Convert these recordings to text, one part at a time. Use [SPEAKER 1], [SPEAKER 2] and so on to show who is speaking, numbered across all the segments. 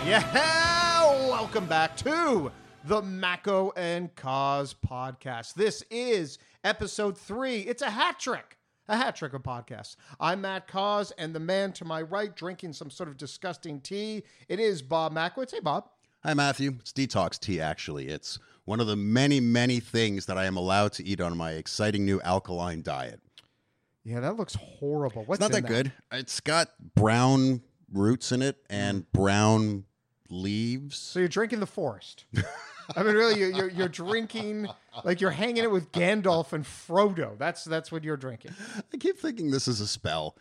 [SPEAKER 1] Yeah, welcome back to the Mako and Cause podcast. This is episode 3. It's a hat trick of podcasts. I'm Matt Cause, and the man to my right drinking some sort of disgusting tea, it is Bob Mackowitz. Hey, Bob.
[SPEAKER 2] Hi, Matthew. It's detox tea, actually. It's one of the many, many things that I am allowed to eat on my exciting new alkaline diet.
[SPEAKER 1] Yeah, that looks horrible. What's
[SPEAKER 2] It's not
[SPEAKER 1] in
[SPEAKER 2] that good. It's got brown roots in it and brown leaves.
[SPEAKER 1] So you're drinking the forest. I mean, really, you're drinking like you're hanging it with Gandalf and Frodo. That's what you're drinking.
[SPEAKER 2] I keep thinking this is a spell.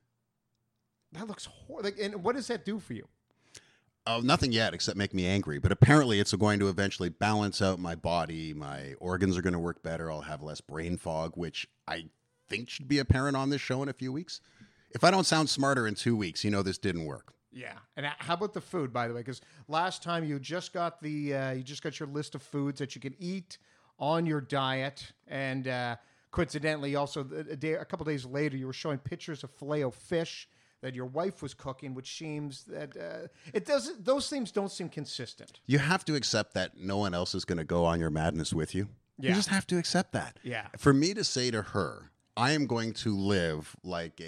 [SPEAKER 1] That looks horrible. And what does that do for you?
[SPEAKER 2] Oh, nothing yet except make me angry. But apparently it's going to eventually balance out my body. My organs are going to work better. I'll have less brain fog, which I think should be apparent on this show in a few weeks. If I don't sound smarter in 2 weeks, you know this didn't work.
[SPEAKER 1] Yeah, and how about the food, by the way? Because last time you just got your list of foods that you can eat on your diet, and coincidentally, also a couple days later, you were showing pictures of filet-o-fish that your wife was cooking, which seems that those things don't seem consistent.
[SPEAKER 2] You have to accept that no one else is going to go on your madness with you.
[SPEAKER 1] Yeah.
[SPEAKER 2] You just have to accept that.
[SPEAKER 1] Yeah.
[SPEAKER 2] For me to say to her, I am going to live like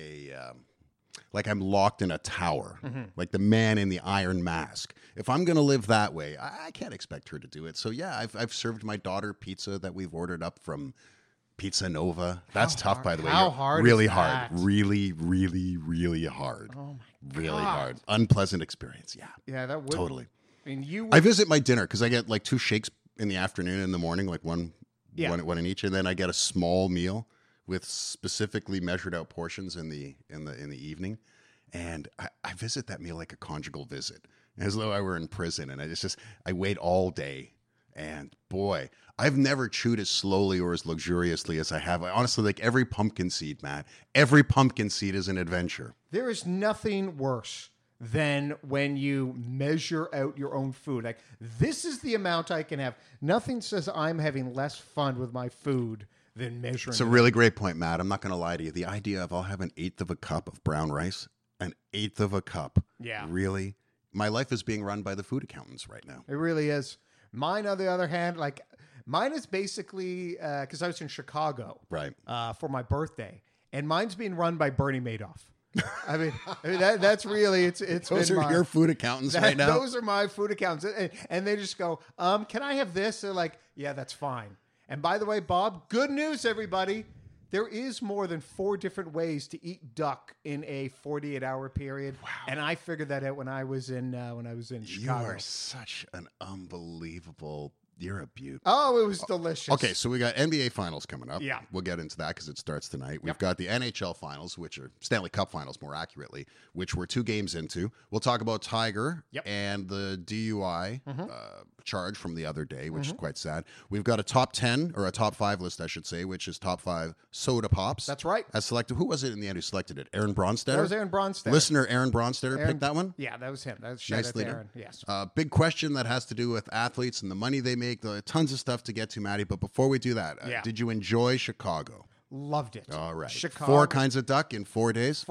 [SPEAKER 2] like I'm locked in a tower, like the man in the iron mask. If I'm going to live that way, I can't expect her to do it. So yeah, I've served my daughter pizza that we've ordered up from Pizza Nova. That's tough, by the way.
[SPEAKER 1] How hard?
[SPEAKER 2] Really
[SPEAKER 1] is
[SPEAKER 2] hard.
[SPEAKER 1] that?
[SPEAKER 2] Really, really, really hard.
[SPEAKER 1] Oh my
[SPEAKER 2] Really
[SPEAKER 1] God.
[SPEAKER 2] hard. Unpleasant experience. Yeah.
[SPEAKER 1] Yeah, that would
[SPEAKER 2] Totally.
[SPEAKER 1] I mean,
[SPEAKER 2] I visit my dinner because I get like 2 shakes in the afternoon and in the morning, like one in each, and then I get a small meal with specifically measured out portions in the evening. And I visit that meal like a conjugal visit, as though I were in prison. And I wait all day. And boy, I've never chewed as slowly or as luxuriously as I have. I honestly, like every pumpkin seed, Matt, every pumpkin seed is an adventure.
[SPEAKER 1] There is nothing worse than when you measure out your own food. Like, this is the amount I can have. Nothing says I'm having less fun with my food than measuring.
[SPEAKER 2] It's a really great point, Matt. I'm not going to lie to you. The idea of I'll have 1/8 of a cup of brown rice, 1/8 of a cup.
[SPEAKER 1] Yeah.
[SPEAKER 2] Really? My life is being run by the food accountants right now.
[SPEAKER 1] It really is. Mine, on the other hand, mine is basically because I was in Chicago,
[SPEAKER 2] Right.
[SPEAKER 1] for my birthday, and mine's being run by Bernie Madoff. I mean that's really it's.
[SPEAKER 2] Those
[SPEAKER 1] been
[SPEAKER 2] are your food accountants right now?
[SPEAKER 1] Those are my food accountants, and they just go, can I have this? They're like, yeah, that's fine. And by the way, Bob, good news, everybody. There is more than 4 different ways to eat duck in a 48-hour period. Wow. And I figured that out when I was in Chicago.
[SPEAKER 2] You are such an unbelievable... You're a beaut.
[SPEAKER 1] Oh, it was delicious.
[SPEAKER 2] Okay, so we got NBA Finals coming up.
[SPEAKER 1] Yeah.
[SPEAKER 2] We'll get into that because it starts tonight. We've got the NHL Finals, which are Stanley Cup Finals, more accurately, which we're 2 games into. We'll talk about Tiger and the DUI charge from the other day, which is quite sad. We've got a top 10, or a top 5 list, I should say, which is top 5 soda pops.
[SPEAKER 1] That's right.
[SPEAKER 2] As selected. Who was it in the end who selected it? Aaron Bronstetter?
[SPEAKER 1] That was Aaron Bronstetter.
[SPEAKER 2] Listener Aaron Bronstetter picked that one?
[SPEAKER 1] Yeah, that was him. That was shout out to Aaron. Yes.
[SPEAKER 2] Big question that has to do with athletes and the money they make. Tons of stuff to get to, Maddie. But before we do that, did you enjoy Chicago?
[SPEAKER 1] Loved it.
[SPEAKER 2] All right.
[SPEAKER 1] Chicago.
[SPEAKER 2] 4 kinds of duck in 4 days?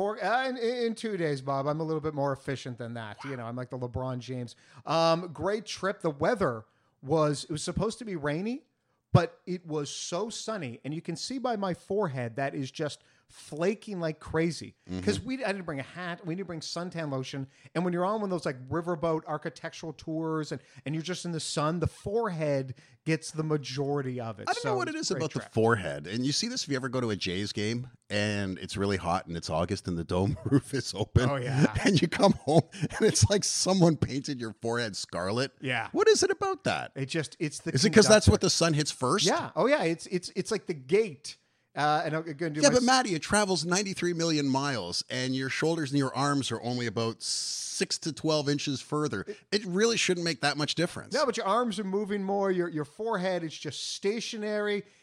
[SPEAKER 1] In 2 days, Bob. I'm a little bit more efficient than that. Wow. You know, I'm like the LeBron James. Great trip. The weather was supposed to be rainy, but it was so sunny. And you can see by my forehead that is just flaking like crazy because I didn't bring a hat. We didn't bring suntan lotion. And when you're on one of those like riverboat architectural tours and you're just in the sun, the forehead gets the majority of it.
[SPEAKER 2] I don't know what it is about the forehead. And you see this if you ever go to a Jays game and it's really hot and it's August and the dome roof is open.
[SPEAKER 1] Oh, yeah.
[SPEAKER 2] And you come home and it's like someone painted your forehead scarlet.
[SPEAKER 1] Yeah.
[SPEAKER 2] What is it about that?
[SPEAKER 1] It's the
[SPEAKER 2] Is it because that's what the sun hits first?
[SPEAKER 1] Yeah. Oh, yeah. It's like the gate. And I'm going to do
[SPEAKER 2] but Maddie, it travels 93 million miles, and your shoulders and your arms are only about 6 to 12 inches further. It really shouldn't make that much difference.
[SPEAKER 1] No, but your arms are moving more. Your forehead is just stationary.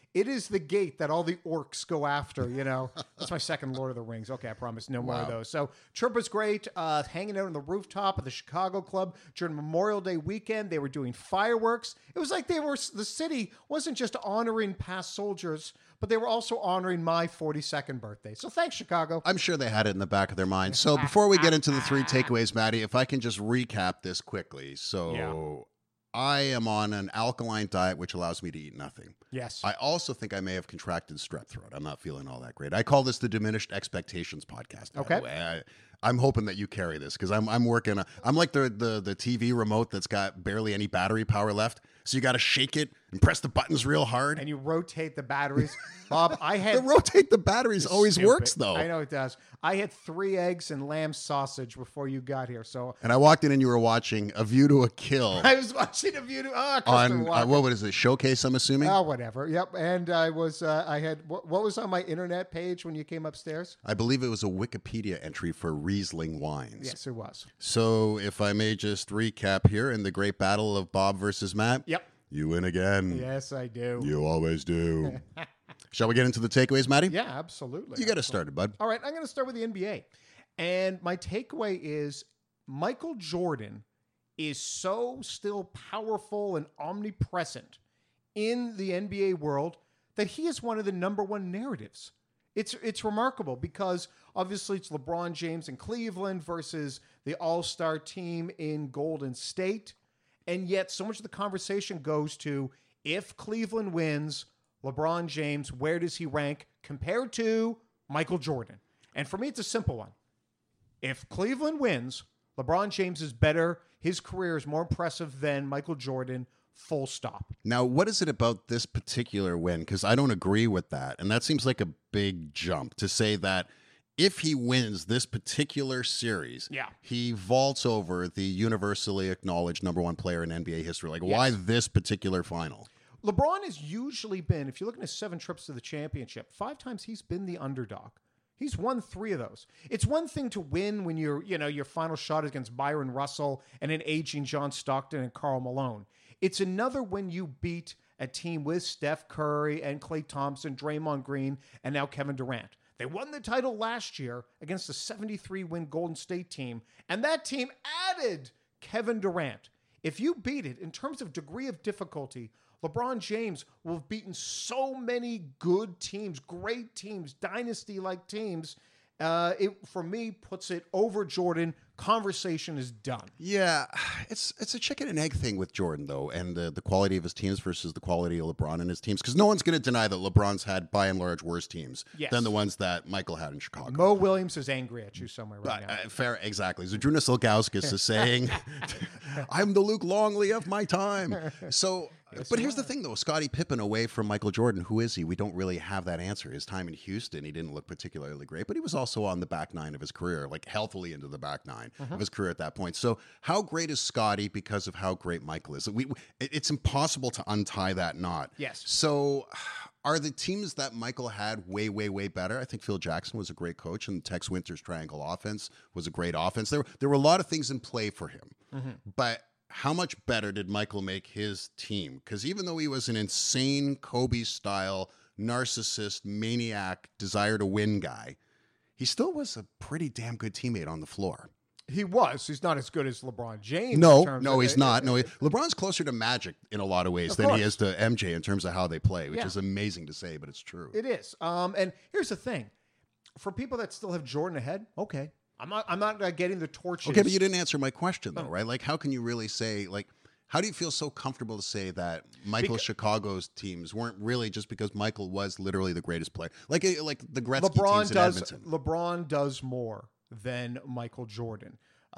[SPEAKER 1] It is the gate that all the orcs go after, you know. That's my second Lord of the Rings. Okay, I promise no more of those. So trip was great. Hanging out on the rooftop of the Chicago Club during Memorial Day weekend. They were doing fireworks. It was like the city wasn't just honoring past soldiers, but they were also honoring my 42nd birthday. So thanks, Chicago.
[SPEAKER 2] I'm sure they had it in the back of their mind. So before we get into the 3 takeaways, Maddie, if I can just recap this quickly. So I am on an alkaline diet, which allows me to eat nothing.
[SPEAKER 1] Yes.
[SPEAKER 2] I also think I may have contracted strep throat. I'm not feeling all that great. I call this the Diminished Expectations podcast. By the way. I'm hoping that you carry this because I'm working. I'm like the TV remote that's got barely any battery power left. So you got to shake it and press the buttons real hard.
[SPEAKER 1] And you rotate the batteries. Bob, I had...
[SPEAKER 2] The rotate the batteries always works, though.
[SPEAKER 1] I know it does. I had 3 eggs and lamb sausage before you got here. So
[SPEAKER 2] And I walked in and you were watching A View to a Kill.
[SPEAKER 1] I was watching A View to...
[SPEAKER 2] on, what is it, Showcase, I'm assuming?
[SPEAKER 1] Oh, whatever. Yep. And I was... I had... What was on my internet page when you came upstairs?
[SPEAKER 2] I believe it was a Wikipedia entry for Riesling wines.
[SPEAKER 1] Yes, it was.
[SPEAKER 2] So if I may just recap here in the great battle of Bob versus Matt.
[SPEAKER 1] Yep.
[SPEAKER 2] You win again.
[SPEAKER 1] Yes, I do.
[SPEAKER 2] You always do. Shall we get into the takeaways, Maddie?
[SPEAKER 1] Yeah, absolutely.
[SPEAKER 2] You got us started, bud.
[SPEAKER 1] All right, I'm going to start with the NBA. And my takeaway is Michael Jordan is so still powerful and omnipresent in the NBA world that he is one of the number one narratives. It's remarkable because obviously it's LeBron James in Cleveland versus the all-star team in Golden State. And yet so much of the conversation goes to if Cleveland wins, LeBron James, where does he rank compared to Michael Jordan? And for me, it's a simple one. If Cleveland wins, LeBron James is better. His career is more impressive than Michael Jordan, full stop.
[SPEAKER 2] Now, what is it about this particular win? Because I don't agree with that. And that seems like a big jump to say that if he wins this particular series, he vaults over the universally acknowledged number one player in NBA history. Like, why this particular final?
[SPEAKER 1] LeBron has usually been, if you're looking at 7 trips to the championship, 5 times he's been the underdog. He's won 3 of those. It's one thing to win when your final shot is against Byron Russell and an aging John Stockton and Karl Malone. It's another when you beat a team with Steph Curry and Klay Thompson, Draymond Green, and now Kevin Durant. They won the title last year against a 73-win Golden State team, and that team added Kevin Durant. If you beat it, in terms of degree of difficulty, LeBron James will have beaten so many good teams, great teams, dynasty-like teams. It, for me, puts it over Jordan. Conversation is done.
[SPEAKER 2] Yeah, it's a chicken and egg thing with Jordan, though, and the quality of his teams versus the quality of LeBron and his teams, because no one's going to deny that LeBron's had, by and large, worse teams than the ones that Michael had in Chicago.
[SPEAKER 1] Mo Williams is angry at you somewhere right now.
[SPEAKER 2] Fair, exactly. Zydrunas Ilgauskas is saying, I'm the Luke Longley of my time. So... But here's the thing, though. Scottie Pippen away from Michael Jordan, who is he? We don't really have that answer. His time in Houston, he didn't look particularly great, but he was also on the back nine of his career, like healthily into the back nine of his career at that point. So how great is Scottie because of how great Michael is? It's impossible to untie that knot.
[SPEAKER 1] Yes.
[SPEAKER 2] So are the teams that Michael had way, way, way better? I think Phil Jackson was a great coach, and Tex Winter's triangle offense was a great offense. There were a lot of things in play for him, but how much better did Michael make his team? Because even though he was an insane Kobe-style narcissist, maniac, desire to win guy, he still was a pretty damn good teammate on the floor.
[SPEAKER 1] He was. He's not as good as LeBron James.
[SPEAKER 2] No, he's not. No, LeBron's closer to Magic in a lot of ways than he is to MJ in terms of how they play, which is amazing to say, but it's true.
[SPEAKER 1] It is. And here's the thing. For people that still have Jordan ahead, okay. I'm not getting the torches.
[SPEAKER 2] Okay, but you didn't answer my question, though, right? Like, how can you really say, like, how do you feel so comfortable to say that Chicago's teams weren't really just because Michael was literally the greatest player? Like the Gretzky teams in Edmonton.
[SPEAKER 1] LeBron does more than Michael Jordan.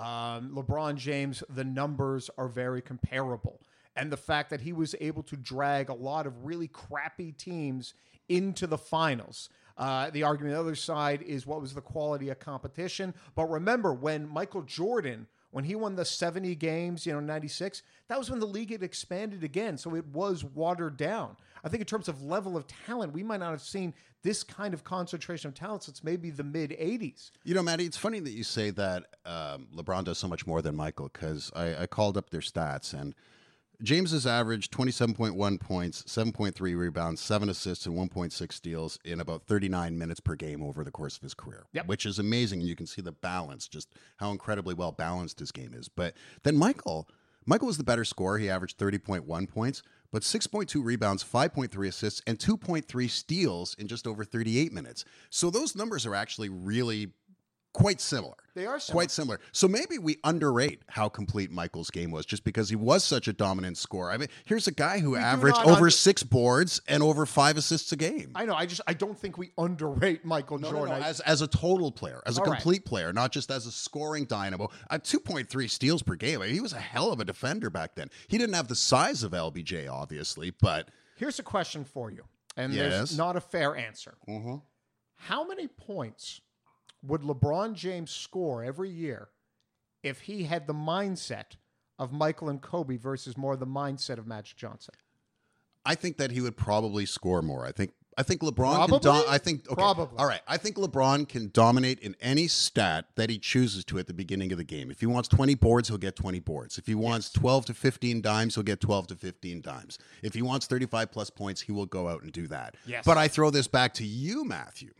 [SPEAKER 1] LeBron James, the numbers are very comparable. And the fact that he was able to drag a lot of really crappy teams into the finals. The argument on the other side is what was the quality of competition. But remember, when Michael Jordan, when he won the 70 games, 96, that was when the league had expanded again. So it was watered down. I think in terms of level of talent, we might not have seen this kind of concentration of talent since maybe the mid-'80s.
[SPEAKER 2] Matty, it's funny that you say that LeBron does so much more than Michael, because I called up their stats, and James has averaged 27.1 points, 7.3 rebounds, 7 assists, and 1.6 steals in about 39 minutes per game over the course of his career, which is amazing. And you can see the balance, just how incredibly well balanced his game is. But then Michael was the better scorer. He averaged 30.1 points, but 6.2 rebounds, 5.3 assists, and 2.3 steals in just over 38 minutes. So those numbers are actually really quite similar.
[SPEAKER 1] They are similar.
[SPEAKER 2] Quite similar. So maybe we underrate how complete Michael's game was just because he was such a dominant scorer. I mean, here's a guy who averaged over 6 boards and over 5 assists a game.
[SPEAKER 1] I know. I don't think we underrate Michael Jordan.
[SPEAKER 2] No. As a total player, as a complete player, not just as a scoring dynamo. 2.3 steals per game. I mean, he was a hell of a defender back then. He didn't have the size of LBJ, obviously, but...
[SPEAKER 1] Here's a question for you, and there's not a fair answer.
[SPEAKER 2] Mm-hmm.
[SPEAKER 1] How many points would LeBron James score every year if he had the mindset of Michael and Kobe versus more the mindset of Magic Johnson?
[SPEAKER 2] I think that he would probably score more. I think LeBron
[SPEAKER 1] Probably.
[SPEAKER 2] All right. I think LeBron can dominate in any stat that he chooses to at the beginning of the game. If he wants 20 boards, he'll get 20 boards. If he wants 12 to 15 dimes, he'll get 12 to 15 dimes. If he wants 35 plus points, he will go out and do that.
[SPEAKER 1] Yes.
[SPEAKER 2] But I throw this back to you, Matthew.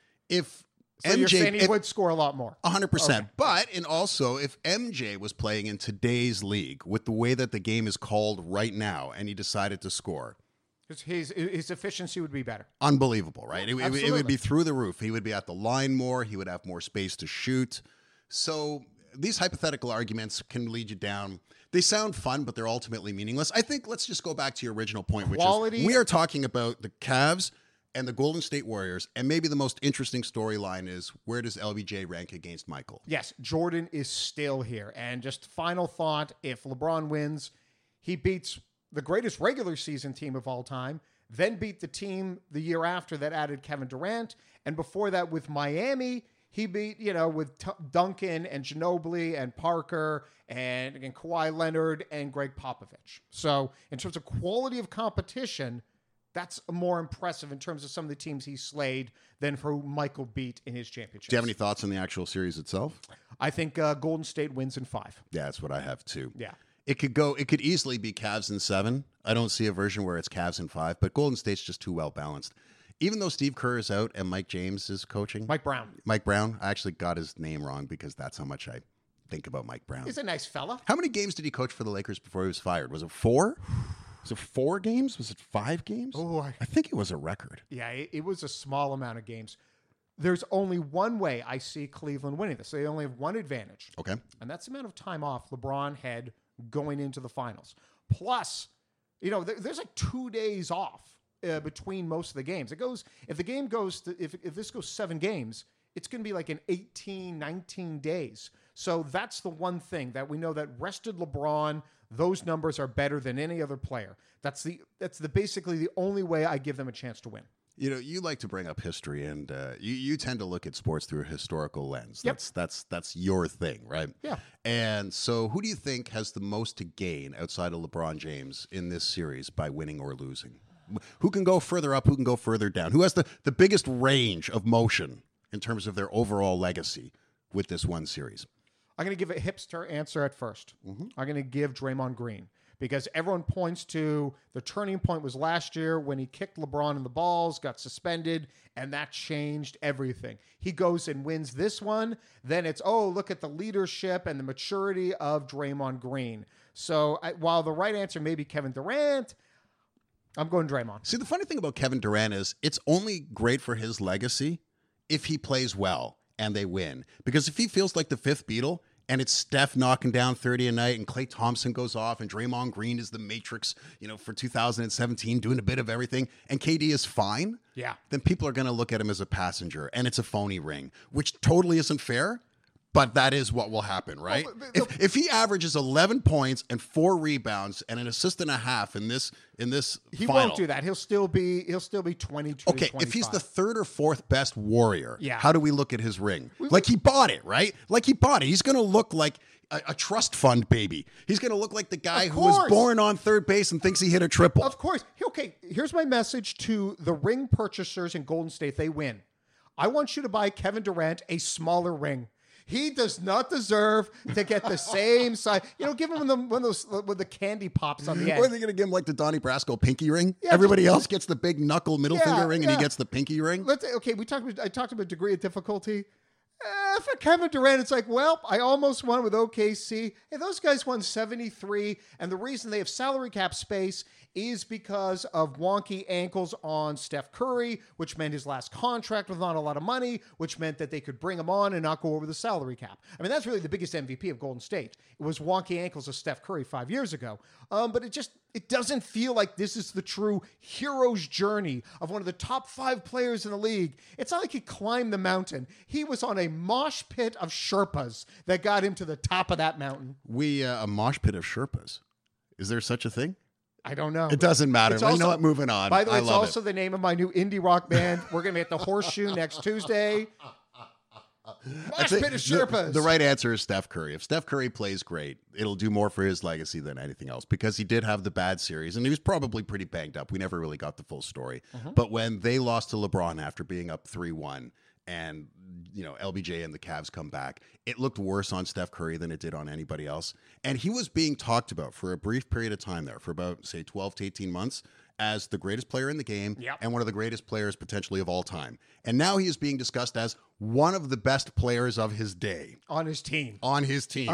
[SPEAKER 1] So you're saying he would score a lot more?
[SPEAKER 2] 100%. Okay. But if MJ was playing in today's league with the way that the game is called right now and he decided to score,
[SPEAKER 1] his efficiency would be better.
[SPEAKER 2] Unbelievable, right? It would be through the roof. He would be at the line more. He would have more space to shoot. So these hypothetical arguments can lead you down. They sound fun, but they're ultimately meaningless. I think let's just go back to your original point, which is we are talking about the Cavs and the Golden State Warriors, and maybe the most interesting storyline is where does LBJ rank against Michael?
[SPEAKER 1] Yes, Jordan is still here. And just final thought, if LeBron wins, he beats the greatest regular season team of all time, then beat the team the year after that added Kevin Durant, and before that with Miami, he beat, with Duncan and Ginobili and Parker and Kawhi Leonard and Greg Popovich. So in terms of quality of competition, that's more impressive in terms of some of the teams he slayed than for who Michael beat in his championship.
[SPEAKER 2] Do you have any thoughts on the actual series itself?
[SPEAKER 1] I think Golden State wins in 5.
[SPEAKER 2] Yeah, that's what I have too.
[SPEAKER 1] Yeah.
[SPEAKER 2] It could easily be Cavs in 7. I don't see a version where it's Cavs in 5, but Golden State's just too well balanced. Even though Steve Kerr is out and Mike James is coaching.
[SPEAKER 1] Mike Brown.
[SPEAKER 2] I actually got his name wrong because that's how much I think about Mike Brown.
[SPEAKER 1] He's a nice fella.
[SPEAKER 2] How many games did he coach for the Lakers before he was fired? Was it 4? Was it 4 games? Was it 5 games?
[SPEAKER 1] Oh,
[SPEAKER 2] I think it was a record.
[SPEAKER 1] Yeah, it was a small amount of games. There's only one way I see Cleveland winning this. They only have one advantage.
[SPEAKER 2] Okay.
[SPEAKER 1] And that's the amount of time off LeBron had going into the finals. Plus, there's like 2 days off between most of the games. If this goes 7 games, it's going to be like in 18, 19 days. So that's the one thing that we know that rested LeBron, those numbers are better than any other player. That's basically the only way I give them a chance to win.
[SPEAKER 2] You like to bring up history, and you tend to look at sports through a historical lens.
[SPEAKER 1] Yep.
[SPEAKER 2] That's your thing, right?
[SPEAKER 1] Yeah.
[SPEAKER 2] And so who do you think has the most to gain outside of LeBron James in this series by winning or losing? Who can go further up? Who can go further down? Who has the biggest range of motion in terms of their overall legacy with this one series?
[SPEAKER 1] I'm going to give a hipster answer at first. Mm-hmm. I'm going to give Draymond Green because everyone points to the turning point was last year when he kicked LeBron in the balls, got suspended, and that changed everything. He goes and wins this one. Then it's, look at the leadership and the maturity of Draymond Green. So while the right answer may be Kevin Durant, I'm going Draymond.
[SPEAKER 2] See, the funny thing about Kevin Durant is it's only great for his legacy if he plays well and they win. Because if he feels like the fifth Beatle and it's Steph knocking down 30 a night and Klay Thompson goes off and Draymond Green is the Matrix, for 2017 doing a bit of everything and KD is fine, then people are going to look at him as a passenger and it's a phony ring, which totally isn't fair. But that is what will happen, right? Well, if he averages 11 points and 4 rebounds and an assist and a half in this
[SPEAKER 1] he
[SPEAKER 2] final,
[SPEAKER 1] won't do that. He'll still be 22.
[SPEAKER 2] Okay,
[SPEAKER 1] to 25.
[SPEAKER 2] if he's the 3rd or 4th best Warrior,
[SPEAKER 1] yeah.
[SPEAKER 2] How do we look at his ring? Like he bought it, right? Like he bought it. He's going to look like a trust fund baby. He's going to look like the guy who was born on third base and thinks he hit a triple.
[SPEAKER 1] Of course. Okay, here's my message to the ring purchasers in Golden State. They win. I want you to buy Kevin Durant a smaller ring. He does not deserve to get the same size. Give him one of those with the candy pops on the end.
[SPEAKER 2] Or are they going to give him like the Donnie Brasco pinky ring?
[SPEAKER 1] Yeah,
[SPEAKER 2] Everybody else gets the big knuckle middle finger ring, and he gets the pinky ring.
[SPEAKER 1] I talked about degree of difficulty. For Kevin Durant, it's like, well, I almost won with OKC. Hey, those guys won 73, and the reason they have salary cap space is because of wonky ankles on Steph Curry, which meant his last contract was not a lot of money, which meant that they could bring him on and not go over the salary cap. I mean, that's really the biggest MVP of Golden State. It was wonky ankles of Steph Curry 5 years ago. But it doesn't feel like this is the true hero's journey of one of the top 5 players in the league. It's not like he climbed the mountain. He was on a mosh pit of Sherpas that got him to the top of that mountain.
[SPEAKER 2] A mosh pit of Sherpas. Is there such a thing?
[SPEAKER 1] I don't know.
[SPEAKER 2] It doesn't matter. You know what? Moving on.
[SPEAKER 1] By the way, it's also the name of my new indie rock band. We're going to be at the Horseshoe next Tuesday. Mosh pit of Sherpas.
[SPEAKER 2] The right answer is Steph Curry. If Steph Curry plays great, it'll do more for his legacy than anything else, because he did have the bad series and he was probably pretty banged up. We never really got the full story. But when they lost to LeBron after being up 3-1, and LBJ and the Cavs come back, it looked worse on Steph Curry than it did on anybody else. And he was being talked about for a brief period of time there, for about, say, 12 to 18 months, as the greatest player in the game and one of the greatest players potentially of all time. And now he is being discussed as one of the best players of his day.
[SPEAKER 1] On his team.
[SPEAKER 2] On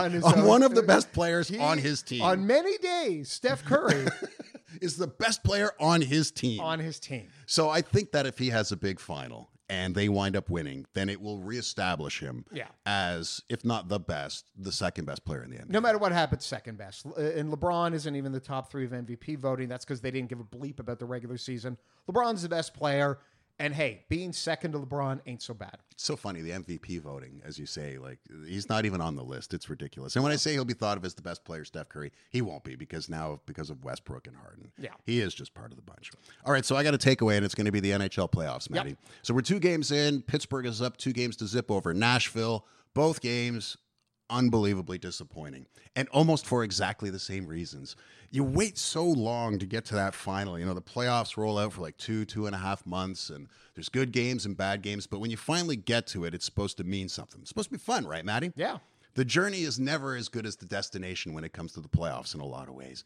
[SPEAKER 2] one of the best players on his team.
[SPEAKER 1] On many days, Steph Curry
[SPEAKER 2] is the best player on his team.
[SPEAKER 1] On his team.
[SPEAKER 2] So I think that if he has a big final and they wind up winning, then it will reestablish him as, if not the best, the second best player in the NBA.
[SPEAKER 1] No matter what happens, second best. And LeBron isn't even the top 3 of MVP voting. That's because they didn't give a bleep about the regular season. LeBron's the best player. And hey, being second to LeBron ain't so bad.
[SPEAKER 2] It's so funny, the MVP voting, as you say, like, he's not even on the list. It's ridiculous. And when I say he'll be thought of as the best player, Steph Curry, he won't be, because of Westbrook and Harden. Yeah. He is just part of the bunch. All right, so I got a takeaway, and it's going to be the NHL playoffs, Maddie. So we're 2 games in. Pittsburgh is up 2 games to zip over Nashville. Both games unbelievably disappointing, and almost for exactly the same reasons. You wait so long to get to that final. The playoffs roll out for like 2.5 months, and there's good games and bad games, but when you finally get to it, it's supposed to mean something. It's supposed to be fun, right, Maddie?
[SPEAKER 1] Yeah.
[SPEAKER 2] The journey is never as good as the destination when it comes to the playoffs in a lot of ways.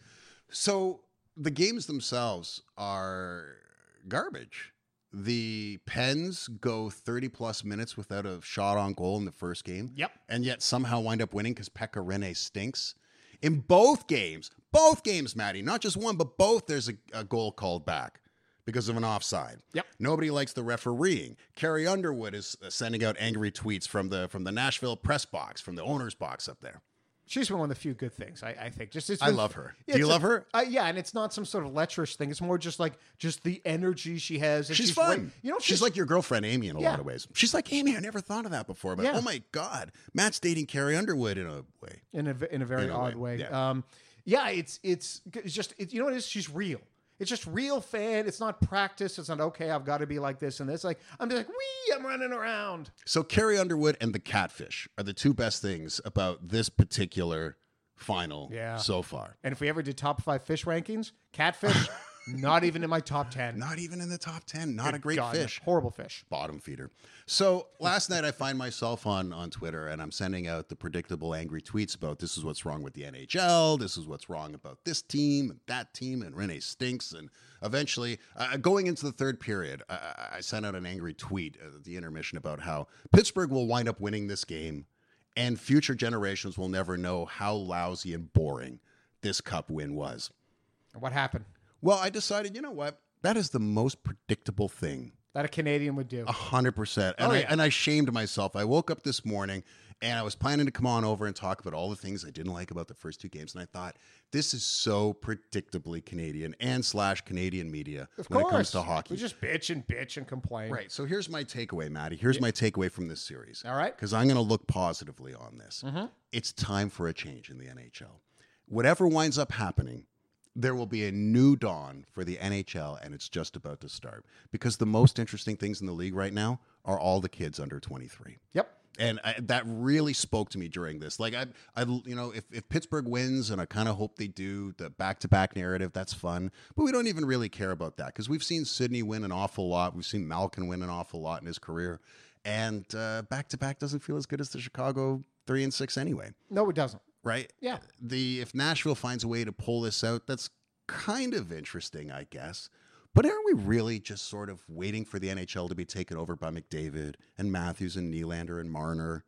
[SPEAKER 2] So the games themselves are garbage. The Pens go 30-plus minutes without a shot on goal in the first game. And yet somehow wind up winning because Pekka Rinne stinks. In both games, Maddie, not just one, but both, there's a goal called back because of an offside. Nobody likes the refereeing. Carrie Underwood is sending out angry tweets from the Nashville press box, from the owner's box up there.
[SPEAKER 1] She's been one of the few good things, I think.
[SPEAKER 2] I love her. Do you love her?
[SPEAKER 1] Yeah, and it's not some sort of lecherous thing. It's more just the energy she has. And
[SPEAKER 2] she's fun. She's like your girlfriend Amy in a lot of ways. She's like, Amy, I never thought of that before, but oh my God, Matt's dating Carrie Underwood in a way.
[SPEAKER 1] In a very odd way. It's just, you know what it is? She's real. It's just real fan. It's not practice. It's not, okay, I've got to be like this and this. Like, I'm just like, I'm running around.
[SPEAKER 2] So Carrie Underwood and the catfish are the 2 best things about this particular final so far.
[SPEAKER 1] And if we ever did top 5 fish rankings, catfish, not even in my top 10.
[SPEAKER 2] Not even in the top 10. Not a great fish.
[SPEAKER 1] Horrible fish.
[SPEAKER 2] Bottom feeder. So last night I find myself on Twitter, and I'm sending out the predictable angry tweets about this is what's wrong with the NHL. This is what's wrong about this team and that team, and Rinne stinks. And eventually, going into the third period, I sent out an angry tweet at the intermission about how Pittsburgh will wind up winning this game, and future generations will never know how lousy and boring this cup win was.
[SPEAKER 1] What happened?
[SPEAKER 2] Well, I decided, you know what? That is the most predictable thing
[SPEAKER 1] that a Canadian would do.
[SPEAKER 2] 100%. And I shamed myself. I woke up this morning and I was planning to come on over and talk about all the things I didn't like about the first 2 games. And I thought, this is so predictably Canadian and / Canadian media when it comes to hockey.
[SPEAKER 1] We just bitch and complain.
[SPEAKER 2] Right. So here's my takeaway, Maddie. Here's my takeaway from this series.
[SPEAKER 1] All right.
[SPEAKER 2] Because I'm going to look positively on this. It's time for a change in the NHL. Whatever winds up happening, there will be a new dawn for the NHL, and it's just about to start. Because the most interesting things in the league right now are all the kids under 23. And that really spoke to me during this. Like, if Pittsburgh wins, and I kind of hope they do, the back-to-back narrative, that's fun. But we don't even really care about that because we've seen Sidney win an awful lot. We've seen Malkin win an awful lot in his career. And back-to-back doesn't feel as good as the Chicago 3-6 anyway.
[SPEAKER 1] No, it doesn't.
[SPEAKER 2] Right?
[SPEAKER 1] Yeah.
[SPEAKER 2] If Nashville finds a way to pull this out, that's kind of interesting, I guess. But aren't we really just sort of waiting for the NHL to be taken over by McDavid and Matthews and Nylander and Marner?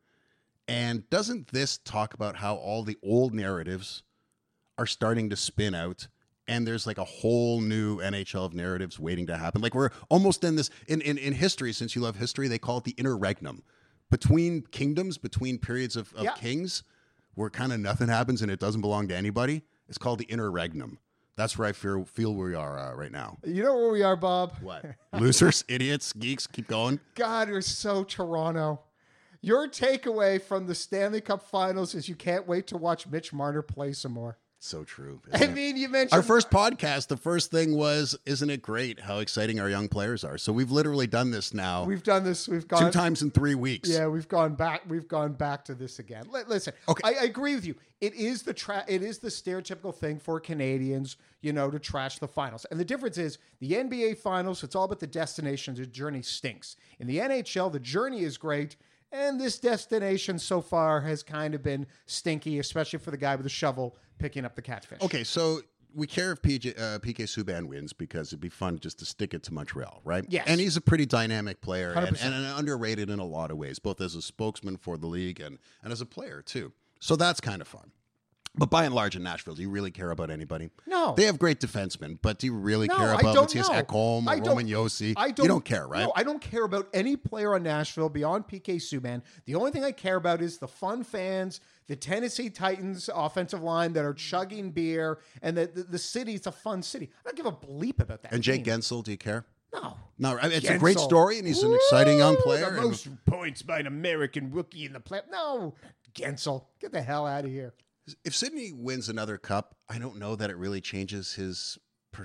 [SPEAKER 2] And doesn't this talk about how all the old narratives are starting to spin out, and there's like a whole new NHL of narratives waiting to happen? Like we're almost in this, in history, since you love history, they call it the interregnum. Between kingdoms, between periods of kings, where kind of nothing happens and it doesn't belong to anybody, it's called the interregnum. That's where I feel we are right now.
[SPEAKER 1] You know where we are, Bob?
[SPEAKER 2] What? Losers, idiots, geeks, keep going.
[SPEAKER 1] God, you're so Toronto. Your takeaway from the Stanley Cup Finals is you can't wait to watch Mitch Marner play some more.
[SPEAKER 2] So true.
[SPEAKER 1] I mean, you mentioned
[SPEAKER 2] our first podcast. The first thing was, isn't it great how exciting our young players are? So we've literally done this now.
[SPEAKER 1] We've done this. We've gone
[SPEAKER 2] 2 times in 3 weeks.
[SPEAKER 1] Yeah, we've gone back. We've gone back to this again. Listen, okay. I agree with you. It is the stereotypical thing for Canadians, to trash the finals. And the difference is the NBA Finals. It's all about the destination. The journey stinks. In the NHL, the journey is great. And this destination so far has kind of been stinky, especially for the guy with the shovel picking up the catfish.
[SPEAKER 2] Okay, so we care if PK Subban wins because it'd be fun just to stick it to Montreal, right?
[SPEAKER 1] Yes.
[SPEAKER 2] And he's a pretty dynamic player and underrated in a lot of ways, both as a spokesman for the league and as a player, too. So that's kind of fun. But by and large in Nashville, do you really care about anybody?
[SPEAKER 1] No.
[SPEAKER 2] They have great defensemen, but do you really care about Matthias Ekholm or Roman Josi? You don't care, right?
[SPEAKER 1] No, I don't care about any player on Nashville beyond PK Subban. The only thing I care about is the fun fans, the Tennessee Titans offensive line that are chugging beer, and the city's a fun city. I don't give a bleep about that.
[SPEAKER 2] And Jake Gensel, do you care?
[SPEAKER 1] No,
[SPEAKER 2] it's a great story, and he's an exciting young player.
[SPEAKER 1] The most points by an American rookie in the playoff. No, Gensel, get the hell out of here.
[SPEAKER 2] If Sidney wins another cup, I don't know that it really changes his.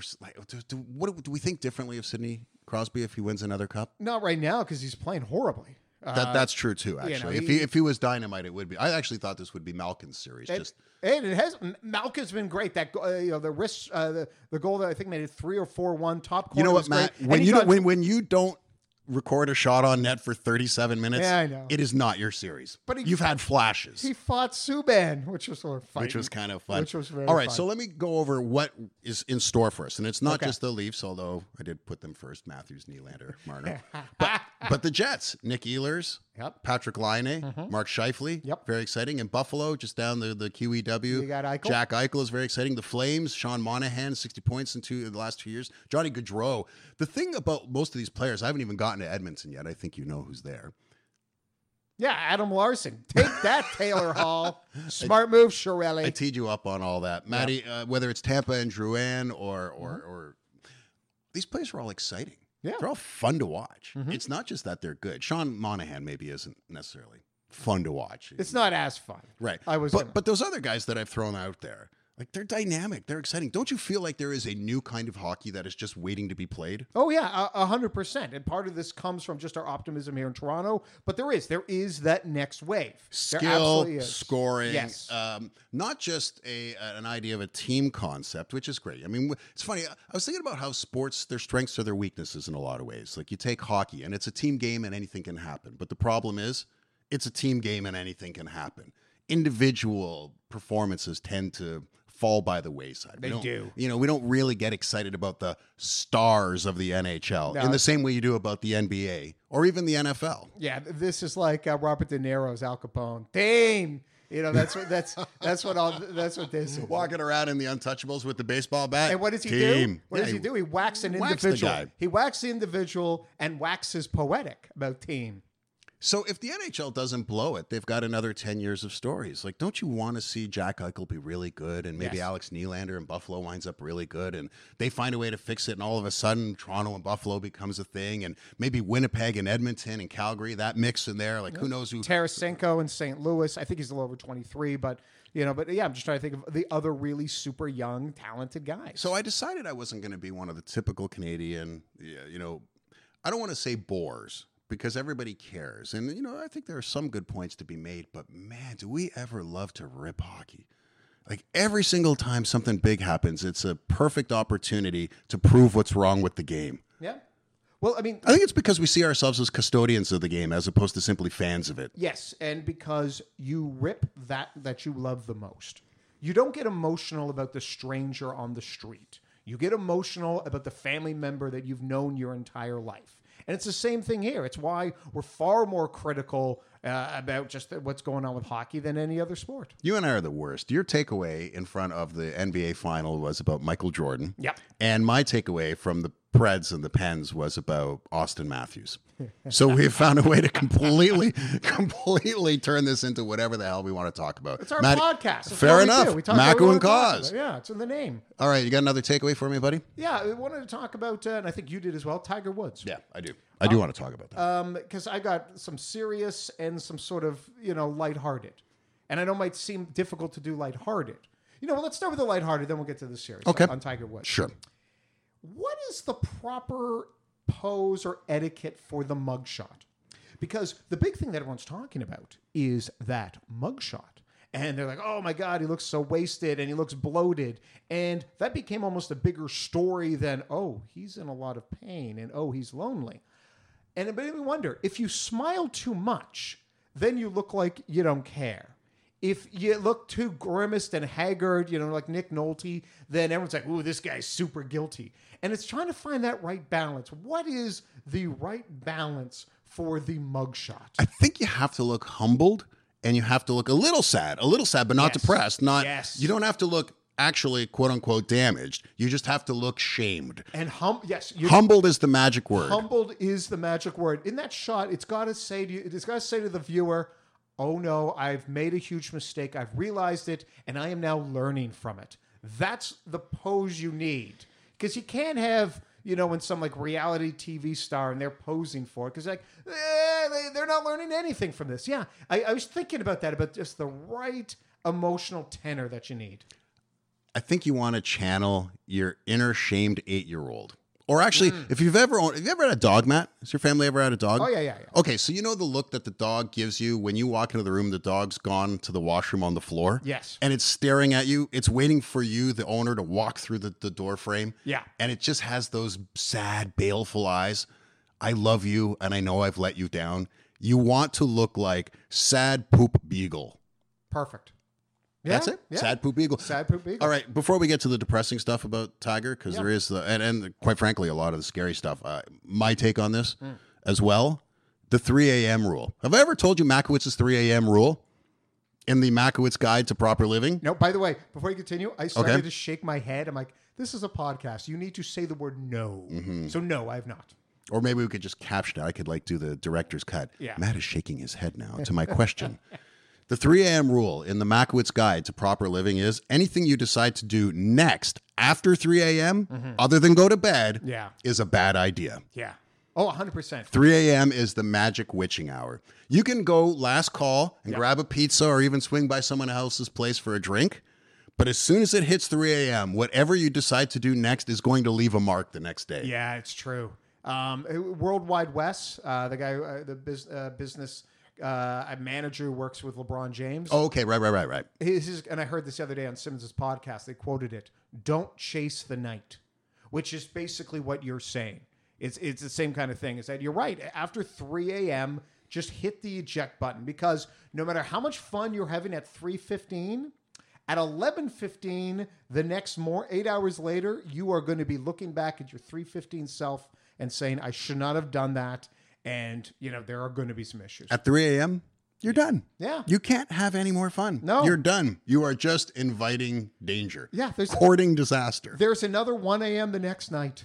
[SPEAKER 2] Do we think differently of Sidney Crosby if he wins another cup?
[SPEAKER 1] Not right now because he's playing horribly.
[SPEAKER 2] That's true too. Actually, if he was dynamite, it would be. I actually thought this would be Malkin's series.
[SPEAKER 1] It has. Malkin's been great. That the wrist, the goal that I think made it 3 or 4-1 top corner.
[SPEAKER 2] You know what, Matt? When you don't record a shot on net for 37 minutes,
[SPEAKER 1] I know.
[SPEAKER 2] It is not your series. But you've had flashes.
[SPEAKER 1] He fought Subban, which was sort of fun.
[SPEAKER 2] Which was kind of fun.
[SPEAKER 1] Which was very
[SPEAKER 2] All right,
[SPEAKER 1] fun.
[SPEAKER 2] so let me go over what is in store for us. And it's not just the Leafs, although I did put them first, Matthews, Nylander, Marner. but the Jets, Nick Ehlers, Patrick Laine, Mark Scheifele, very exciting. And Buffalo, just down the QEW.
[SPEAKER 1] You got Eichel.
[SPEAKER 2] Jack Eichel is very exciting. The Flames, Sean Monahan, 60 points in the last 2 years. Johnny Gaudreau. The thing about most of these players, I haven't even gotten to Edmonton yet. I think you know who's there.
[SPEAKER 1] Yeah, Adam Larson. Take that, Taylor Hall. Smart move, Chiarelli.
[SPEAKER 2] I teed you up on all that. Matty, whether it's Tampa and Drouin or these players are all exciting.
[SPEAKER 1] Yeah.
[SPEAKER 2] They're all fun to watch. It's not just that they're good. Sean Monahan maybe isn't necessarily fun to watch.
[SPEAKER 1] It's not as fun.
[SPEAKER 2] Right. But those other guys that I've thrown out there, like they're dynamic. They're exciting. Don't you feel like there is a new kind of hockey that is just waiting to be played?
[SPEAKER 1] Oh, yeah, 100%. And part of this comes from just our optimism here in Toronto. But there is that next wave.
[SPEAKER 2] Skill, scoring. Yes. Not just an idea of a team concept, which is great. I mean, it's funny. I was thinking about how sports, their strengths are their weaknesses in a lot of ways. Like you take hockey, and it's a team game, and anything can happen. But the problem is, it's a team game, and anything can happen. Individual performances tend to fall by the wayside.
[SPEAKER 1] They do.
[SPEAKER 2] We don't really get excited about the stars of the NHL in the same way you do about the NBA or even the NFL.
[SPEAKER 1] Yeah, this is like Robert De Niro's Al Capone. Team. That's what this is.
[SPEAKER 2] Walking around in the Untouchables with the baseball bat.
[SPEAKER 1] And what does he do? What does he do? He whacks an individual. He whacks the individual and waxes poetic about team.
[SPEAKER 2] So if the NHL doesn't blow it, they've got another 10 years of stories. Like, don't you want to see Jack Eichel be really good and maybe Alex Nylander in Buffalo winds up really good and they find a way to fix it and all of a sudden Toronto and Buffalo becomes a thing and maybe Winnipeg and Edmonton and Calgary, that mix in there. Like, who knows who...
[SPEAKER 1] Tarasenko in St. Louis. I think he's a little over 23, but I'm just trying to think of the other really super young, talented guys.
[SPEAKER 2] So I decided I wasn't going to be one of the typical Canadian, I don't want to say bores, because everybody cares. And, I think there are some good points to be made, but man, do we ever love to rip hockey. Like every single time something big happens, it's a perfect opportunity to prove what's wrong with the game.
[SPEAKER 1] Yeah. Well, I mean,
[SPEAKER 2] I think it's because we see ourselves as custodians of the game as opposed to simply fans of it.
[SPEAKER 1] yes, and because you rip that you love the most. You don't get emotional about the stranger on the street. You get emotional about the family member that you've known your entire life. And it's the same thing here. It's why we're far more critical about just what's going on with hockey than any other sport.
[SPEAKER 2] You and I are the worst. Your takeaway in front of the NBA final was about Michael Jordan.
[SPEAKER 1] Yep.
[SPEAKER 2] And my takeaway from the Preds and the Pens was about Austin Matthews. So we have found a way to completely turn this into whatever the hell we want to talk about.
[SPEAKER 1] It's our podcast. That's
[SPEAKER 2] fair
[SPEAKER 1] what
[SPEAKER 2] enough.
[SPEAKER 1] We talk about
[SPEAKER 2] Macco
[SPEAKER 1] what
[SPEAKER 2] and
[SPEAKER 1] we want to talk
[SPEAKER 2] Cause.
[SPEAKER 1] about. Yeah, it's in the name.
[SPEAKER 2] All right, you got another takeaway for me, buddy?
[SPEAKER 1] Yeah, I wanted to talk about, and I think you did as well, Tiger Woods.
[SPEAKER 2] Yeah, I do. I do want to talk about that.
[SPEAKER 1] Because I got some serious and some sort of, lighthearted. And I know it might seem difficult to do lighthearted. Let's start with the lighthearted, then we'll get to the serious
[SPEAKER 2] Okay.
[SPEAKER 1] on Tiger Woods.
[SPEAKER 2] Sure.
[SPEAKER 1] What is the proper pose or etiquette for the mugshot? Because the big thing that everyone's talking about is that mugshot. And they're like, oh my God, he looks so wasted and he looks bloated. And that became almost a bigger story than, oh, he's in a lot of pain and oh, he's lonely. And it made me wonder, if you smile too much, then you look like you don't care. If you look too grimaced and haggard, like Nick Nolte, then everyone's like, ooh, this guy's super guilty. And it's trying to find that right balance. What is the right balance for the mugshot?
[SPEAKER 2] I think you have to look humbled and you have to look a little sad, but not
[SPEAKER 1] Yes.
[SPEAKER 2] depressed.
[SPEAKER 1] Yes.
[SPEAKER 2] You don't have to look actually, quote unquote, damaged. You just have to look shamed.
[SPEAKER 1] And
[SPEAKER 2] Humbled is the magic word.
[SPEAKER 1] Humbled is the magic word. In that shot, it's got to say to you, it's got to say to the viewer, oh no, I've made a huge mistake. I've realized it, and I am now learning from it. That's the pose you need. Because you can't have, when some like reality TV star and they're posing for it, because they're not learning anything from this. Yeah, I was thinking about that, about just the right emotional tenor that you need.
[SPEAKER 2] I think you want to channel your inner shamed 8-year-old. Or actually, if you've ever had a dog, Matt? Has your family ever had a dog?
[SPEAKER 1] Oh, yeah.
[SPEAKER 2] Okay, so you know the look that the dog gives you when you walk into the room, the dog's gone to the washroom on the floor?
[SPEAKER 1] Yes.
[SPEAKER 2] And it's staring at you. It's waiting for you, the owner, to walk through the door frame.
[SPEAKER 1] Yeah.
[SPEAKER 2] And it just has those sad, baleful eyes. I love you, and I know I've let you down. You want to look like sad poop beagle.
[SPEAKER 1] Perfect.
[SPEAKER 2] That's it?
[SPEAKER 1] Yeah.
[SPEAKER 2] Sad poop beagle.
[SPEAKER 1] Sad poop beagle.
[SPEAKER 2] All right, before we get to the depressing stuff about Tiger, because there is and quite frankly, a lot of the scary stuff. My take on this as well, the 3 a.m. rule. Have I ever told you Makowitz's 3 a.m. rule in the Makowitz Guide to Proper Living?
[SPEAKER 1] No, by the way, before you continue, I started to shake my head. I'm like, this is a podcast. You need to say the word no. So no, I have not.
[SPEAKER 2] Or maybe we could just caption it. I could do the director's cut.
[SPEAKER 1] Yeah.
[SPEAKER 2] Matt is shaking his head now to my question. The 3 a.m. rule in the Makowitz Guide to Proper Living is anything you decide to do next after 3 a.m., other than go to bed, is a bad idea.
[SPEAKER 1] Yeah. Oh, 100%.
[SPEAKER 2] 3 a.m. is the magic witching hour. You can go last call and grab a pizza or even swing by someone else's place for a drink. But as soon as it hits 3 a.m., whatever you decide to do next is going to leave a mark the next day.
[SPEAKER 1] Yeah, it's true. Worldwide Wes, the guy, the business manager who works with LeBron James.
[SPEAKER 2] Oh, okay. Right.
[SPEAKER 1] And I heard this the other day on Simmons' podcast. They quoted it. Don't chase the night, which is basically what you're saying. It's the same kind of thing. Is that you're right. After 3 a.m., just hit the eject button, because no matter how much fun you're having at 3:15, at 11:15, the next 8 hours later, you are going to be looking back at your 3:15 self and saying, I should not have done that. And, there are going to be some issues.
[SPEAKER 2] At 3 a.m., you're done.
[SPEAKER 1] Yeah.
[SPEAKER 2] You can't have any more fun.
[SPEAKER 1] No.
[SPEAKER 2] You're done. You are just inviting danger.
[SPEAKER 1] Yeah.
[SPEAKER 2] Courting disaster.
[SPEAKER 1] There's another 1 a.m. the next night.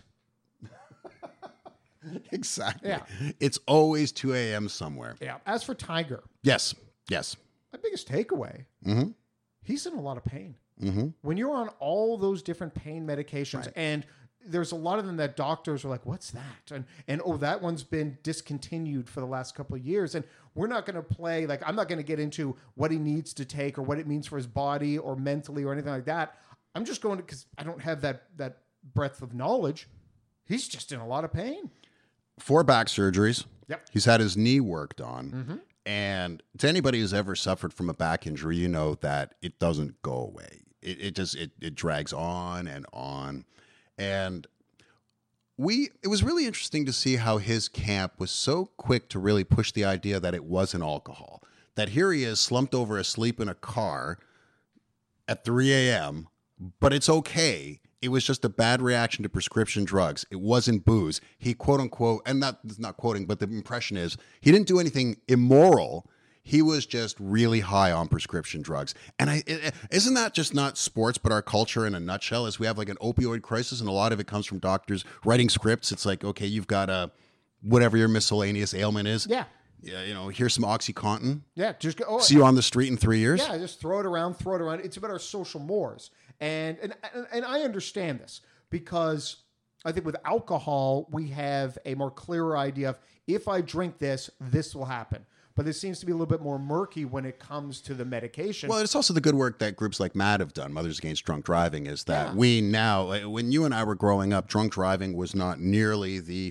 [SPEAKER 2] Exactly.
[SPEAKER 1] Yeah.
[SPEAKER 2] It's always 2 a.m. somewhere.
[SPEAKER 1] Yeah. As for Tiger.
[SPEAKER 2] Yes.
[SPEAKER 1] My biggest takeaway, he's in a lot of pain. When you're on all those different pain medications, and there's a lot of them that doctors are like, what's that? And oh, that one's been discontinued for the last couple of years. And we're not going to play, I'm not going to get into what he needs to take or what it means for his body or mentally or anything like that. I'm just going to, because I don't have that breadth of knowledge. He's just in a lot of pain.
[SPEAKER 2] 4 back surgeries.
[SPEAKER 1] Yep.
[SPEAKER 2] He's had his knee worked on. And to anybody who's ever suffered from a back injury, you know that it doesn't go away. It drags on and on. And it was really interesting to see how his camp was so quick to really push the idea that it wasn't alcohol. That here he is slumped over asleep in a car at 3 a.m., but it's okay. It was just a bad reaction to prescription drugs. It wasn't booze. He quote unquote, and not quoting, but the impression is he didn't do anything immoral. He was just really high on prescription drugs. And isn't that just not sports, but our culture in a nutshell? Is we have like an opioid crisis, and a lot of it comes from doctors writing scripts. It's like, okay, you've got whatever your miscellaneous ailment is.
[SPEAKER 1] Yeah.
[SPEAKER 2] Yeah, here's some OxyContin.
[SPEAKER 1] Yeah, just go.
[SPEAKER 2] See you on the street in 3 years.
[SPEAKER 1] Yeah, just throw it around. It's about our social mores, and I understand this because I think with alcohol we have a more clearer idea of if I drink this, this will happen. But this seems to be a little bit more murky when it comes to the medication.
[SPEAKER 2] Well, it's also the good work that groups like MAD have done, Mothers Against Drunk Driving, is that we now, when you and I were growing up, drunk driving was not nearly the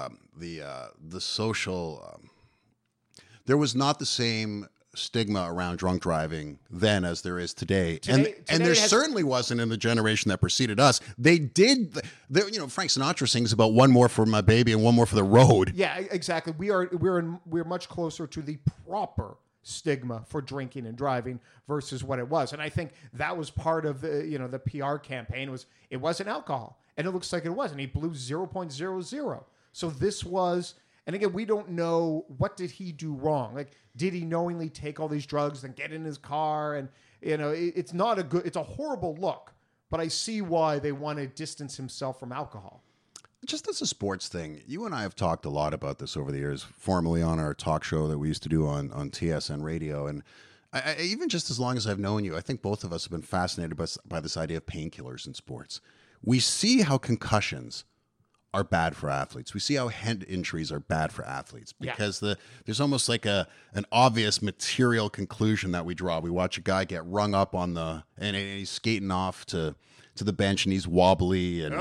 [SPEAKER 2] social. There was not the same stigma around drunk driving then as there is today. And there certainly wasn't in the generation that preceded us. They did, Frank Sinatra sings about one more for my baby and one more for the road.
[SPEAKER 1] Yeah, exactly. We're much closer to the proper stigma for drinking and driving versus what it was. And I think that was part of the PR campaign it wasn't alcohol. And it looks like it was. And he blew 0.00. So this was, and again, we don't know what did he do wrong. Like, did he knowingly take all these drugs and get in his car? And, it's not it's a horrible look, but I see why they want to distance himself from alcohol.
[SPEAKER 2] Just as a sports thing, you and I have talked a lot about this over the years, formerly on our talk show that we used to do on TSN radio. And even just as long as I've known you, I think both of us have been fascinated by this idea of painkillers in sports. We see how concussions are bad for athletes. We see how head injuries are bad for athletes because there's almost like an obvious material conclusion that we draw. We watch a guy get rung up and he's skating off to the bench and he's wobbly and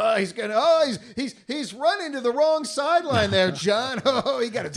[SPEAKER 1] he's running to the wrong sideline there, John. He got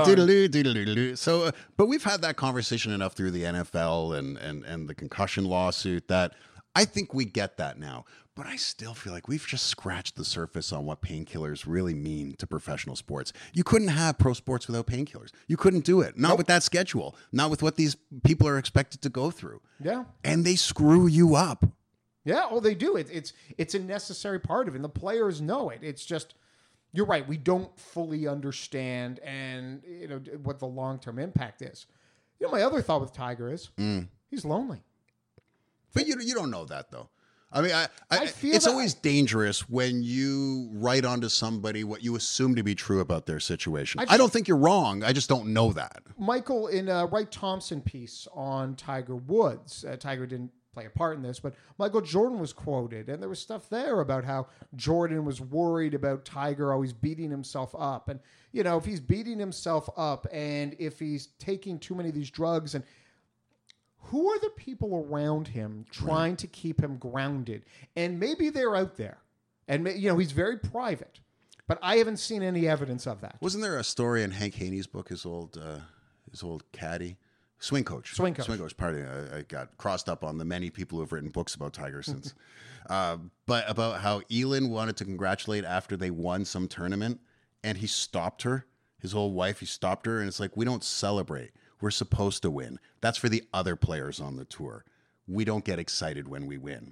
[SPEAKER 1] a
[SPEAKER 2] So, but we've had that conversation enough through the NFL and the concussion lawsuit that I think we get that now. But I still feel like we've just scratched the surface on what painkillers really mean to professional sports. You couldn't have pro sports without painkillers. You couldn't do it. Not with that schedule. Not with what these people are expected to go through.
[SPEAKER 1] Yeah.
[SPEAKER 2] And they screw you up.
[SPEAKER 1] Yeah, well, they do. It's a necessary part of it. And the players know it. It's just, you're right. We don't fully understand and what the long-term impact is. My other thought with Tiger is he's lonely.
[SPEAKER 2] But you don't know that, though. I mean, I feel it's always dangerous when you write onto somebody what you assume to be true about their situation. I don't think you're wrong. I just don't know that.
[SPEAKER 1] Michael, in a Wright Thompson piece on Tiger Woods, Tiger didn't play a part in this, but Michael Jordan was quoted, and there was stuff there about how Jordan was worried about Tiger always beating himself up. And, if he's beating himself up and if he's taking too many of these drugs, and who are the people around him trying to keep him grounded? And maybe they're out there. And, he's very private. But I haven't seen any evidence of that.
[SPEAKER 2] Wasn't there a story in Hank Haney's book, his old caddy? Swing coach. Pardon, I got crossed up on the many people who have written books about Tiger since. But about how Elin wanted to congratulate after they won some tournament. And he stopped her. His old wife, he stopped her. And it's like, we don't celebrate. We're supposed to win. That's for the other players on the tour. We don't get excited when we win.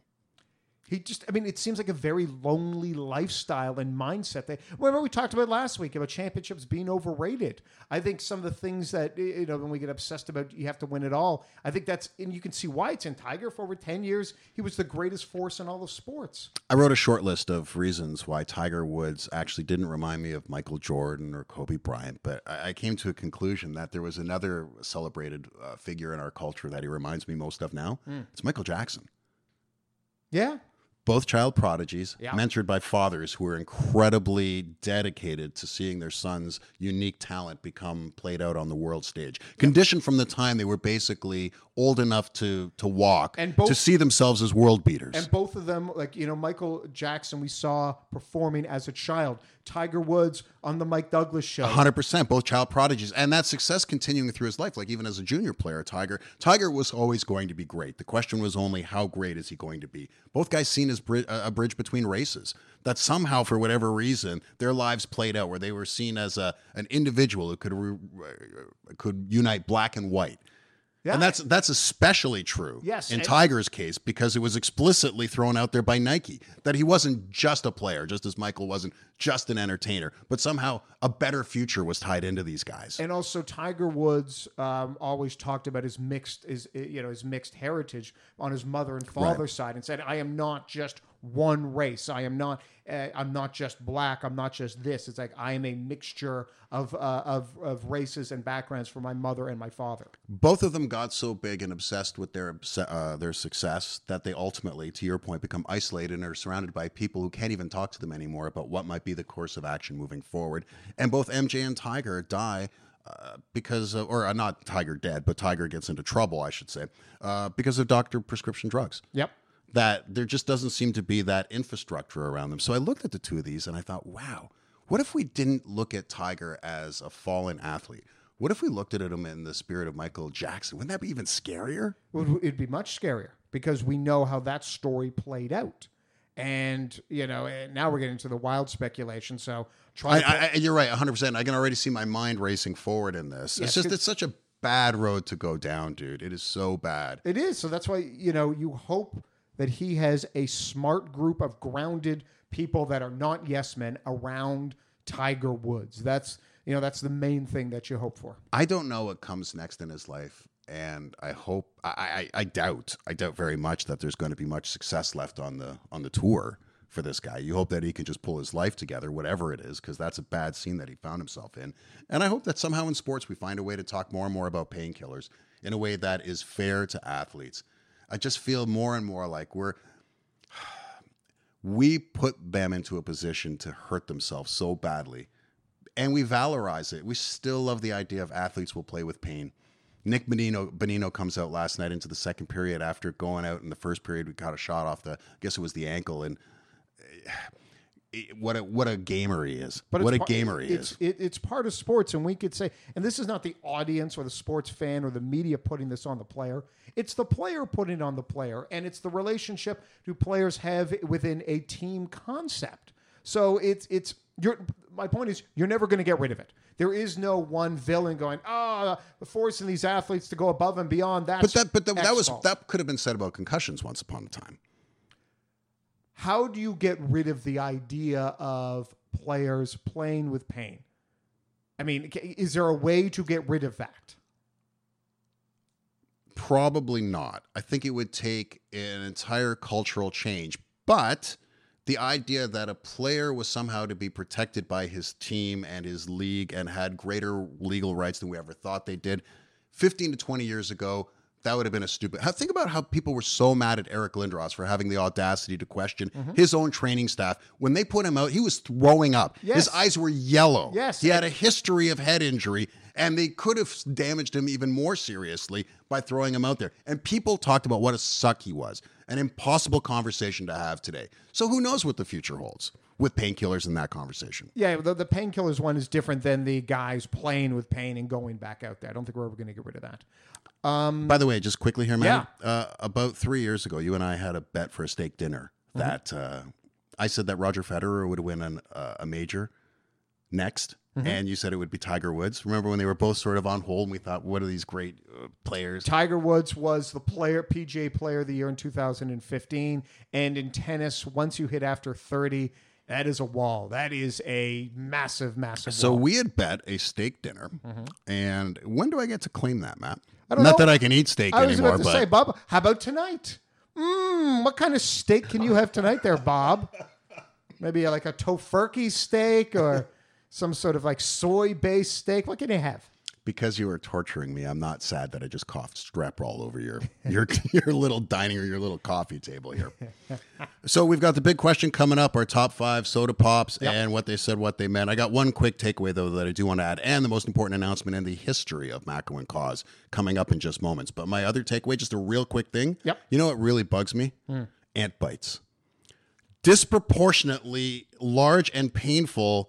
[SPEAKER 1] It seems like a very lonely lifestyle and mindset. Remember we talked about last week about championships being overrated. I think some of the things that, when we get obsessed about, you have to win it all. I think and you can see why it's in Tiger. For over 10 years, he was the greatest force in all of sports.
[SPEAKER 2] I wrote a short list of reasons why Tiger Woods actually didn't remind me of Michael Jordan or Kobe Bryant, but I came to a conclusion that there was another celebrated figure in our culture that he reminds me most of now. It's Michael Jackson.
[SPEAKER 1] Yeah.
[SPEAKER 2] Both child prodigies, mentored by fathers who were incredibly dedicated to seeing their son's unique talent become played out on the world stage. Conditioned from the time they were basically old enough to walk, and to see themselves as world beaters.
[SPEAKER 1] And both of them, Michael Jackson, we saw performing as a child. Tiger Woods on the Mike Douglas show.
[SPEAKER 2] 100%, both child prodigies, and that success continuing through his life. Like even as a junior player, Tiger was always going to be great. The question was only how great is he going to be. Both guys seen as a bridge between races. That somehow, for whatever reason, their lives played out where they were seen as an individual who could unite black and white. Yeah. And that's especially true in Tiger's case, because it was explicitly thrown out there by Nike that he wasn't just a player, just as Michael wasn't just an entertainer, but somehow a better future was tied into these guys.
[SPEAKER 1] And also Tiger Woods always talked about his mixed heritage on his mother and father's side, and said, I am not just one race. I'm not just black. I'm not just this. It's like I am a mixture of races and backgrounds for my mother and my father.
[SPEAKER 2] Both of them got so big and obsessed with their success that they ultimately, to your point, become isolated and are surrounded by people who can't even talk to them anymore about what might be the course of action moving forward. And both MJ and Tiger die because not Tiger dead, but Tiger gets into trouble, I should say, because of doctor prescription drugs.
[SPEAKER 1] Yep.
[SPEAKER 2] That there just doesn't seem to be that infrastructure around them. So I looked at the two of these and I thought, wow, what if we didn't look at Tiger as a fallen athlete? What if we looked at him in the spirit of Michael Jackson? Wouldn't that be even scarier?
[SPEAKER 1] It'd be much scarier because we know how that story played out. And, now we're getting to the wild speculation. So
[SPEAKER 2] you're right, 100%. I can already see my mind racing forward in this. Yes, it's such a bad road to go down, dude. It is so bad.
[SPEAKER 1] It is. So that's why, you hope that he has a smart group of grounded people that are not yes men around Tiger Woods. That's the main thing that you hope for.
[SPEAKER 2] I don't know what comes next in his life, and I doubt very much that there's going to be much success left on the tour for this guy. You hope that he can just pull his life together, whatever it is, because that's a bad scene that he found himself in. And I hope that somehow in sports we find a way to talk more and more about painkillers in a way that is fair to athletes. I just feel more and more like we put them into a position to hurt themselves so badly, and we valorize it. We still love the idea of athletes will play with pain. Nick Bonino comes out last night into the second period after going out in the first period. We got a shot off I guess it was the ankle, and what a gamer he is. But what a gamer he is.
[SPEAKER 1] It's part of sports, and we could say, and this is not the audience or the sports fan or the media putting this on the player. It's the player putting it on the player, and it's the relationship do players have within a team concept. So my point is, you're never going to get rid of it. There is no one villain going, forcing these athletes to go above and beyond. That
[SPEAKER 2] could have been said about concussions once upon a time.
[SPEAKER 1] How do you get rid of the idea of players playing with pain? I mean, is there a way to get rid of that?
[SPEAKER 2] Probably not. I think it would take an entire cultural change. But the idea that a player was somehow to be protected by his team and his league and had greater legal rights than we ever thought they did, 15 to 20 years ago, that would have been a stupid. Think about how people were so mad at Eric Lindros for having the audacity to question his own training staff. When they put him out, he was throwing up. Yes. His eyes were yellow.
[SPEAKER 1] Yes.
[SPEAKER 2] He had a history of head injury, and they could have damaged him even more seriously by throwing him out there. And people talked about what a suck he was. An impossible conversation to have today. So who knows what the future holds with painkillers in that conversation?
[SPEAKER 1] Yeah, the painkillers one is different than the guys playing with pain and going back out there. I don't think we're ever going to get rid of that.
[SPEAKER 2] By the way, just quickly here, man. Yeah. About 3 years ago, you and I had a bet for a steak dinner that I said that Roger Federer would win a major next, and you said it would be Tiger Woods. Remember when they were both sort of on hold, and we thought, what are these great players?
[SPEAKER 1] Tiger Woods was the PGA Player of the Year in 2015, and in tennis, once you hit after 30, that is a wall. That is a massive, massive wall.
[SPEAKER 2] So we had bet a steak dinner, and when do I get to claim that, Matt?
[SPEAKER 1] I don't know.
[SPEAKER 2] Not that I can eat steak anymore. I was
[SPEAKER 1] about to say, Bob, how about tonight? What kind of steak can you have tonight there, Bob? Maybe like a tofurkey steak or some sort of like soy-based steak. What can you have?
[SPEAKER 2] Because you were torturing me, I'm not sad that I just coughed strep all over your little dining or your little coffee table here. So we've got the big question coming up, our top 5 soda pops and what they said, what they meant. I got one quick takeaway, though, that I do want to add, and the most important announcement in the history of Mako and Cause coming up in just moments. But my other takeaway, just a real quick thing.
[SPEAKER 1] Yep.
[SPEAKER 2] You know what really bugs me? Ant bites. Disproportionately large and painful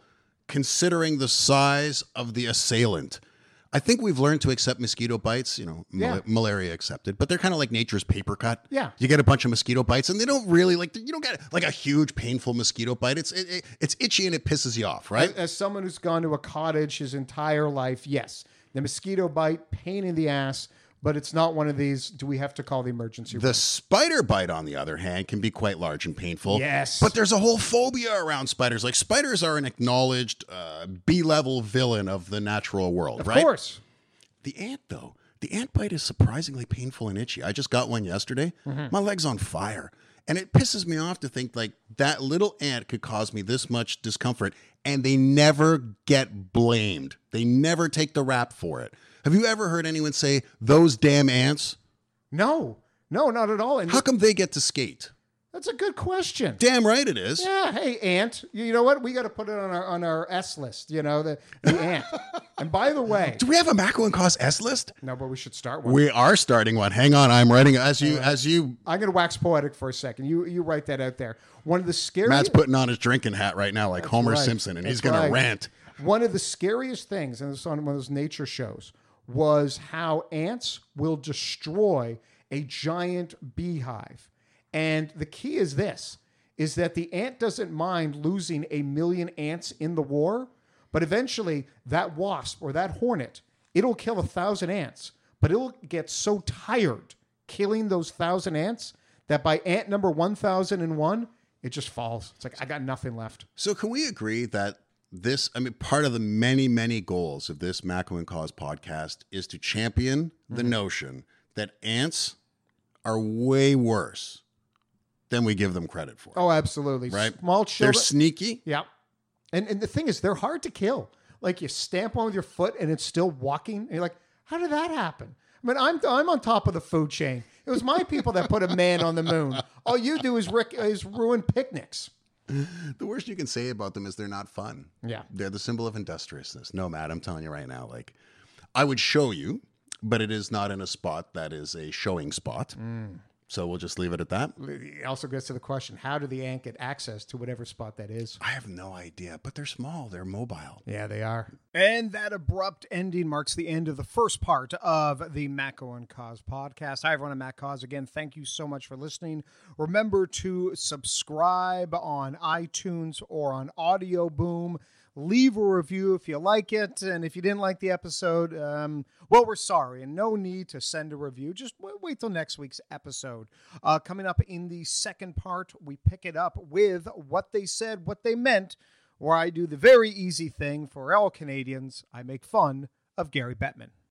[SPEAKER 2] considering the size of the assailant. I think we've learned to accept mosquito bites, malaria accepted, but they're kind of like nature's paper cut.
[SPEAKER 1] Yeah.
[SPEAKER 2] You get a bunch of mosquito bites and they don't really you don't get like a huge painful mosquito bite. It's itchy and it pisses you off, right?
[SPEAKER 1] As someone who's gone to a cottage his entire life, yes, the mosquito bite, pain in the ass, but it's not one of these, do we have to call the emergency room?
[SPEAKER 2] The spider bite, on the other hand, can be quite large and painful.
[SPEAKER 1] Yes.
[SPEAKER 2] But there's a whole phobia around spiders. Like, spiders are an acknowledged B-level villain of the natural world, right?
[SPEAKER 1] Of course.
[SPEAKER 2] The ant, though, the ant bite is surprisingly painful and itchy. I just got one yesterday. Mm-hmm. My leg's on fire. And it pisses me off to think, like, that little ant could cause me this much discomfort, and they never get blamed. They never take the rap for it. Have you ever heard anyone say, those damn ants?
[SPEAKER 1] No, not at all. And
[SPEAKER 2] how come they get to skate?
[SPEAKER 1] That's a good question.
[SPEAKER 2] Damn right it is.
[SPEAKER 1] Yeah, hey, ant. You know what? We got to put it on our S list, the ant. And by the way...
[SPEAKER 2] Do we have a Macro and Cause S list?
[SPEAKER 1] No, but we should start one.
[SPEAKER 2] We are starting one. Hang on, I'm writing as you...
[SPEAKER 1] I'm going to wax poetic for a second. You write that out there. One of the scariest...
[SPEAKER 2] Matt's putting on his drinking hat right now like Homer Simpson, and he's going to rant.
[SPEAKER 1] One of the scariest things, and this is on one of those nature shows, was how ants will destroy a giant beehive. And the key is this, is that the ant doesn't mind losing 1 million ants in the war, but eventually that wasp or that hornet, it'll kill 1,000 ants, but it'll get so tired killing those 1,000 ants that by ant number 1,001, it just falls. It's like, I got nothing left.
[SPEAKER 2] So can we agree that part of the many, many goals of this Macro and Cause podcast is to champion the notion that ants are way worse than we give them credit for.
[SPEAKER 1] Oh, absolutely.
[SPEAKER 2] Right?
[SPEAKER 1] Small children.
[SPEAKER 2] They're sneaky.
[SPEAKER 1] Yeah. And the thing is, they're hard to kill. Like, you stamp on with your foot and it's still walking. And you're like, how did that happen? I mean, I'm on top of the food chain. It was my people that put a man on the moon. All you do is ruin picnics.
[SPEAKER 2] The worst you can say about them is they're not fun.
[SPEAKER 1] Yeah.
[SPEAKER 2] They're the symbol of industriousness. No, Matt, I'm telling you right now, like, I would show you, but it is not in a spot that is a showing spot. So we'll just leave it at that.
[SPEAKER 1] It also gets to the question, how do the ant get access to whatever spot that is?
[SPEAKER 2] I have no idea, but they're small. They're mobile.
[SPEAKER 1] Yeah, they are. And that abrupt ending marks the end of the first part of the Macro and Cause podcast. Hi, everyone. I'm Matt Cause. Again, thank you so much for listening. Remember to subscribe on iTunes or on Audio Boom. Leave a review if you like it. And if you didn't like the episode, well, we're sorry. And no need to send a review. Just wait till next week's episode. Coming up in the second part, we pick it up with What They Said, What They Meant, where I do the very easy thing for all Canadians. I make fun of Gary Bettman.